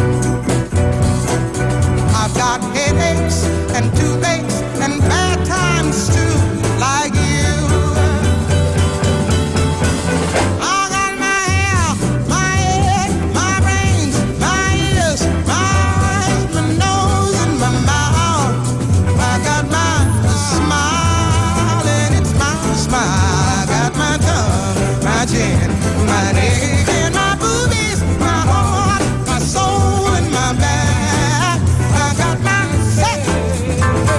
I've got headaches and toothaches and bad times too, like you. I got my hair, my head, my brains, my ears, my eyes, my nose and my mouth. I got my smile and it's my smile. I got my tongue, my chin, my neck and my boobies, my heart, my soul and my back. I got my sex.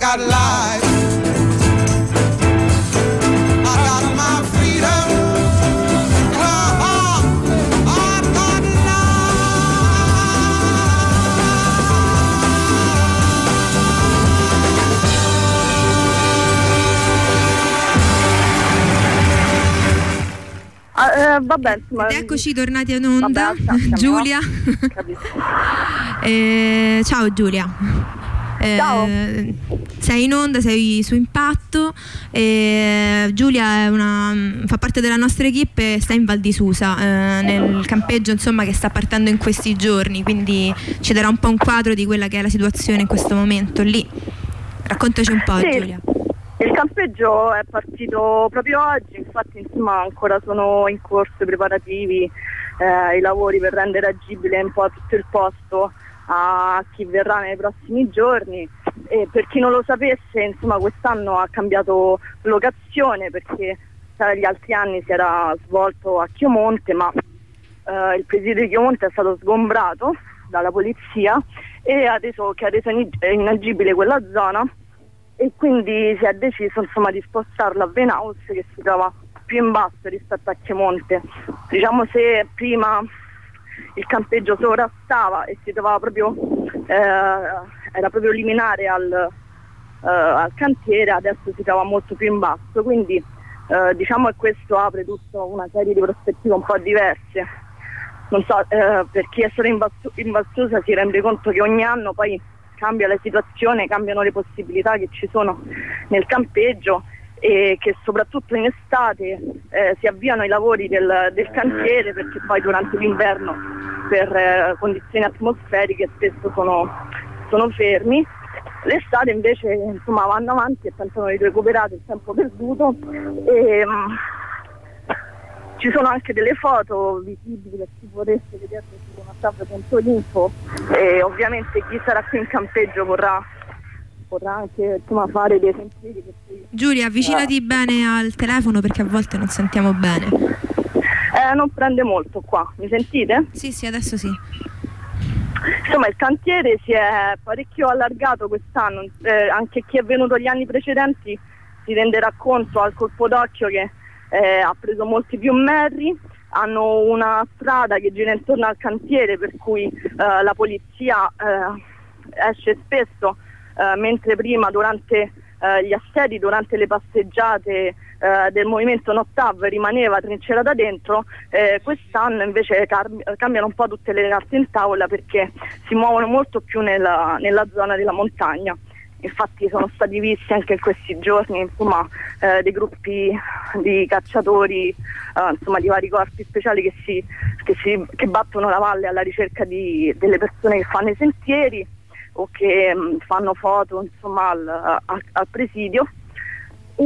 got life. I got my freedom. Uh-huh. I got Ah, eh, vabbè, insomma, Ed eccoci tornati in onda. Vabbè, siamo- Giulia. capisco. Eh, ciao Giulia. Eh, Ciao. Sei in onda, sei su Impatto. Eh, Giulia è una, fa parte della nostra equipe e sta in Val di Susa, eh, nel campeggio insomma che sta partendo in questi giorni, quindi ci darà un po' un quadro di quella che è la situazione in questo momento lì. Raccontaci un po', Sì. Giulia. Il campeggio è partito proprio oggi, infatti insomma ancora sono in corso i preparativi, eh, i lavori per rendere agibile un po' tutto il posto a chi verrà nei prossimi giorni. E per chi non lo sapesse, insomma quest'anno ha cambiato locazione perché tra gli altri anni si era svolto a Chiomonte, ma eh, il presidio di Chiomonte è stato sgombrato dalla polizia e ha reso, che ha reso in- inagibile quella zona, e quindi si è deciso insomma di spostarlo a Venaus, che si trova più in basso rispetto a Chiemonte. Diciamo, se prima il campeggio sovrastava e si trovava proprio eh, era proprio liminare al, eh, al cantiere, adesso si trova molto più in basso, quindi eh, diciamo che questo apre tutta una serie di prospettive un po' diverse. Non so, eh, per chi è stato in, Val- in Val Susa si rende conto che ogni anno poi cambia la situazione, cambiano le possibilità che ci sono nel campeggio, e che soprattutto in estate eh, si avviano i lavori del, del cantiere, perché poi durante l'inverno per eh, condizioni atmosferiche spesso sono, sono fermi. L'estate invece insomma vanno avanti e tentano di recuperare il tempo perduto, e um, ci sono anche delle foto visibili per chi voresse vederle su whatsapp punto info, e ovviamente chi sarà qui in campeggio vorrà, vorrà anche insomma fare dei sentieri per cui... Giulia, avvicinati bene al telefono perché a volte non sentiamo bene. Eh, non prende molto qua, mi sentite? Sì, sì, adesso sì. Insomma, il cantiere si è parecchio allargato quest'anno, eh, anche chi è venuto gli anni precedenti si renderà conto al colpo d'occhio che eh, ha preso molti più metri. Hanno una strada che gira intorno al cantiere, per cui eh, la polizia eh, esce spesso, eh, mentre prima durante eh, gli assedi, durante le passeggiate eh, del movimento Nottav rimaneva trincerata dentro. Eh, quest'anno invece car- cambiano un po' tutte le carte in tavola, perché si muovono molto più nella, nella zona della montagna. Infatti sono stati visti anche in questi giorni insomma, eh, dei gruppi di cacciatori, eh, insomma, di vari corpi speciali che, si, che, si, che battono la valle alla ricerca di, delle persone che fanno i sentieri o che mh, fanno foto insomma, al, al, al presidio. E,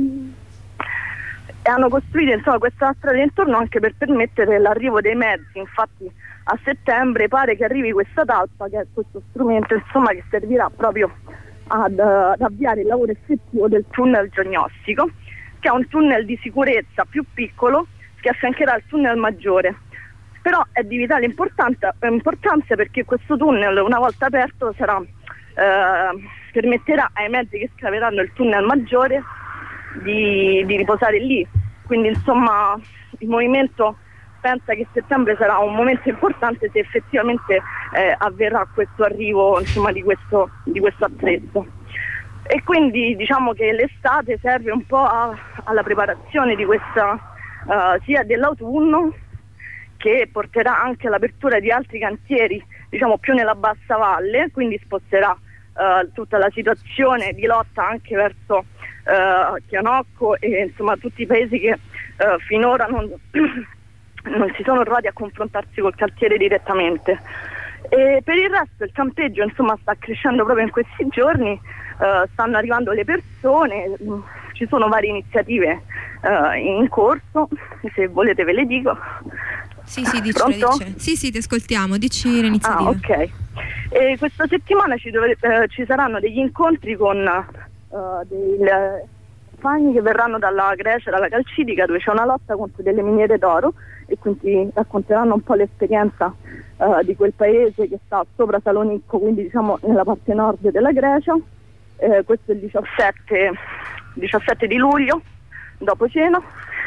e hanno costruito insomma, questa strada intorno anche per permettere l'arrivo dei mezzi. Infatti a settembre pare che arrivi questa talpa, che è questo strumento insomma, che servirà proprio Ad, ad avviare il lavoro effettivo del tunnel geognostico, che è un tunnel di sicurezza più piccolo che affiancherà il tunnel maggiore. Però è di vitale importanza, importanza perché questo tunnel, una volta aperto, sarà, eh, permetterà ai mezzi che scaveranno il tunnel maggiore di, di riposare lì. Quindi insomma il movimento pensa che settembre sarà un momento importante se effettivamente eh, avverrà questo arrivo insomma, di, questo, di questo attrezzo. E quindi diciamo che l'estate serve un po' a, alla preparazione di questa uh, sia dell'autunno, che porterà anche all'apertura di altri cantieri diciamo più nella bassa valle, quindi sposterà uh, tutta la situazione di lotta anche verso uh, Chianocco e insomma tutti i paesi che uh, finora non non si sono trovati a confrontarsi col cantiere direttamente. E per il resto il campeggio insomma sta crescendo proprio in questi giorni, uh, stanno arrivando le persone, mh, ci sono varie iniziative uh, in corso, se volete ve le dico. Sì, sì, diccele, diccele. Sì, sì, ti ascoltiamo, dici le iniziative. Ah, ok. E questa settimana ci, dove, eh, ci saranno degli incontri con uh, dei compagni che verranno dalla Grecia, dalla Calcidica, dove c'è una lotta contro delle miniere d'oro, e quindi racconteranno un po' l'esperienza uh, di quel paese che sta sopra Salonicco, quindi diciamo nella parte nord della Grecia. eh, questo è il diciassette, diciassette di luglio, dopo cena,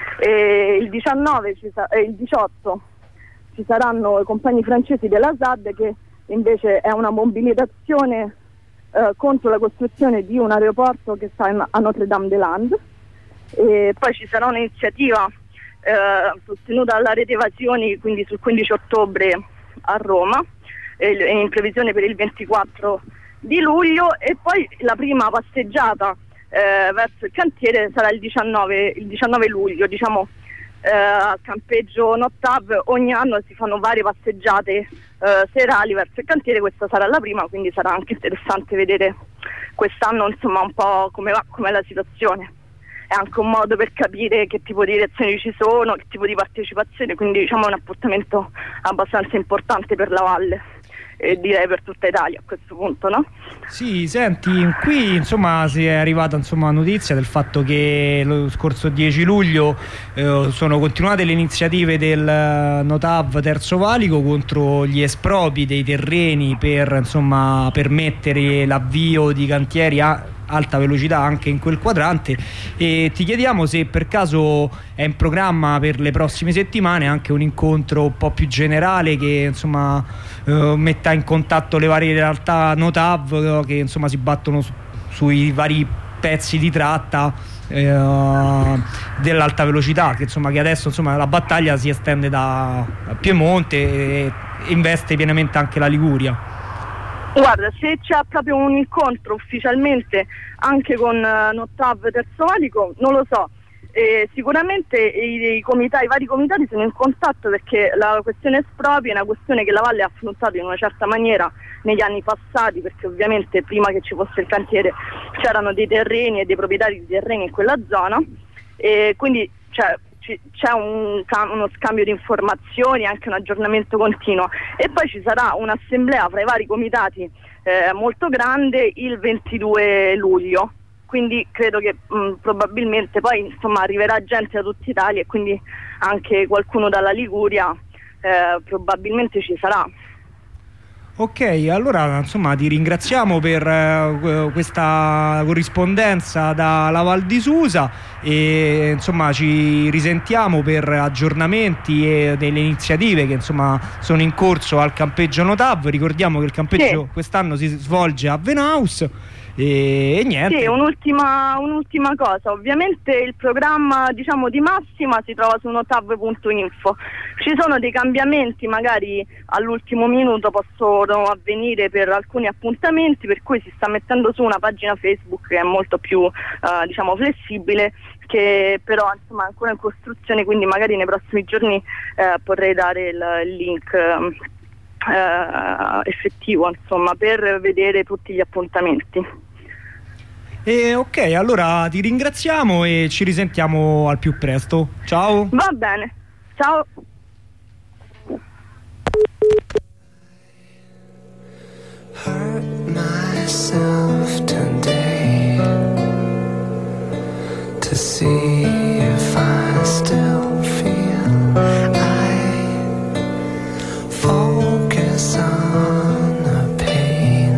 e il diciannove ci sa- e il diciotto ci saranno i compagni francesi della S A D, che invece è una mobilitazione eh, contro la costruzione di un aeroporto che sta in- a Notre-Dame-des-Landes. E poi ci sarà un'iniziativa eh, sostenuta dalla Rete Evasioni, quindi sul quindici ottobre a Roma, e in previsione per il ventiquattro di luglio, e poi la prima passeggiata eh, verso il cantiere sarà il diciannove, il diciannove luglio, diciamo eh, al campeggio Nottav ogni anno si fanno varie passeggiate eh, serali verso il cantiere, questa sarà la prima, quindi sarà anche interessante vedere quest'anno insomma un po' come va, com'è la situazione. È anche un modo per capire che tipo di reazioni ci sono, che tipo di partecipazione, quindi diciamo è un appuntamento abbastanza importante per la Valle e direi per tutta Italia a questo punto, no? Sì, senti, qui insomma si è arrivata insomma notizia del fatto che lo scorso dieci luglio eh, sono continuate le iniziative del Notav Terzo Valico contro gli espropri dei terreni per insomma permettere l'avvio di cantieri a alta velocità anche in quel quadrante, e ti chiediamo se per caso è in programma per le prossime settimane anche un incontro un po' più generale che insomma eh, metta in contatto le varie realtà Notav eh, che insomma si battono su, sui vari pezzi di tratta eh, dell'alta velocità, che insomma che adesso insomma la battaglia si estende da, da Piemonte e investe pienamente anche la Liguria. Guarda, se c'è proprio un incontro ufficialmente anche con uh, Notav Terzo Valico, non lo so. Eh, sicuramente i, i, comitati, i vari comitati sono in contatto, perché la questione espropri è una questione che la Valle ha affrontato in una certa maniera negli anni passati, perché ovviamente prima che ci fosse il cantiere c'erano dei terreni e dei proprietari di terreni in quella zona, e quindi cioè, c'è un, uno scambio di informazioni, anche un aggiornamento continuo, e poi ci sarà un'assemblea fra i vari comitati eh, molto grande il ventidue luglio, quindi credo che mh, probabilmente poi insomma arriverà gente da tutta Italia e quindi anche qualcuno dalla Liguria eh, probabilmente ci sarà. Ok, allora insomma ti ringraziamo per uh, questa corrispondenza dalla Val di Susa e insomma ci risentiamo per aggiornamenti e delle iniziative che insomma sono in corso al campeggio Notav. Ricordiamo che il campeggio sì. quest'anno si svolge a Venaus. E, e niente. Sì, un'ultima, un'ultima cosa, ovviamente il programma diciamo di massima si trova su notav punto info. Ci sono dei cambiamenti, magari all'ultimo minuto possono avvenire per alcuni appuntamenti, per cui si sta mettendo su una pagina Facebook che è molto più eh, diciamo flessibile, che però insomma è ancora in costruzione, quindi magari nei prossimi giorni eh, potrei dare il, il link eh, effettivo insomma per vedere tutti gli appuntamenti. E ok, allora ti ringraziamo e ci risentiamo al più presto. Ciao. Va bene, ciao. Hurt myself today to see if I still feel. I focus on the pain,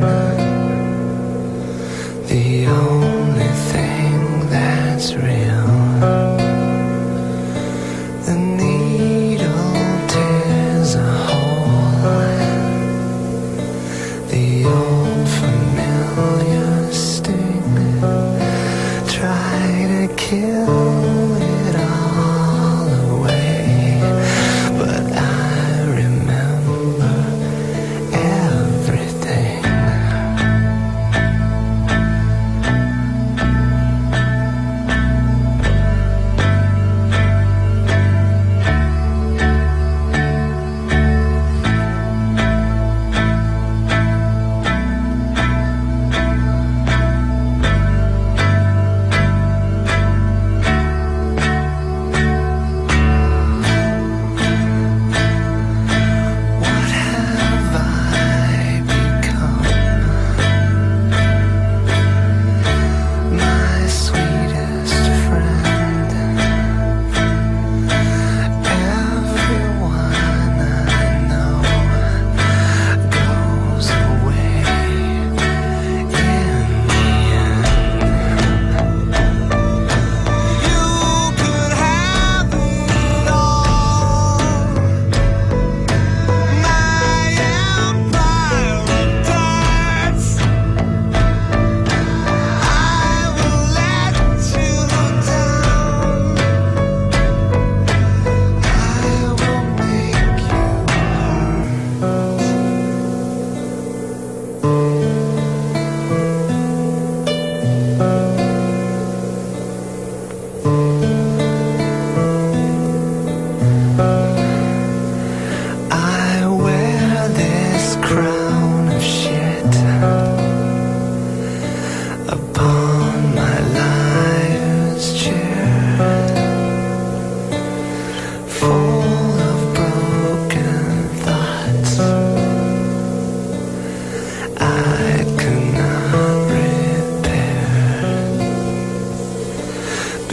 the only thing that's real. The needle tears a hole, the old familiar sting. Try to kill it all away, but I remember everything.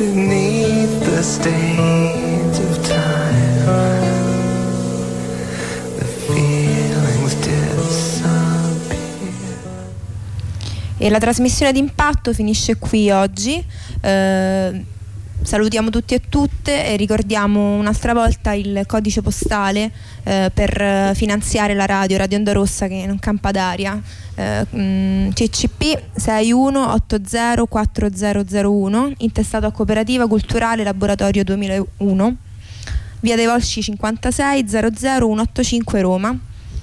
beneath the stains of time. The feelings disappear. E la trasmissione d'Impatto finisce qui oggi. Eh, salutiamo tutti e tutte e ricordiamo un'altra volta il codice postale eh, per finanziare la radio Radio Onda Rossa che non campa d'aria. eh, C C P sei uno otto zero quattro zero zero uno, intestato a Cooperativa Culturale Laboratorio duemilauno, via dei Volsci cinquantasei zero zero uno otto cinque Roma.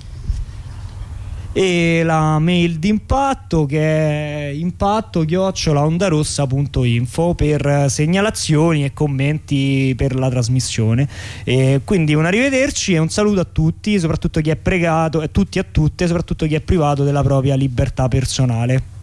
E la mail di Impatto che è impatto chiocciola ondarossa punto info per segnalazioni e commenti per la trasmissione. E quindi un arrivederci e un saluto a tutti, soprattutto chi è pregato, e tutti a tutte, soprattutto chi è privato della propria libertà personale.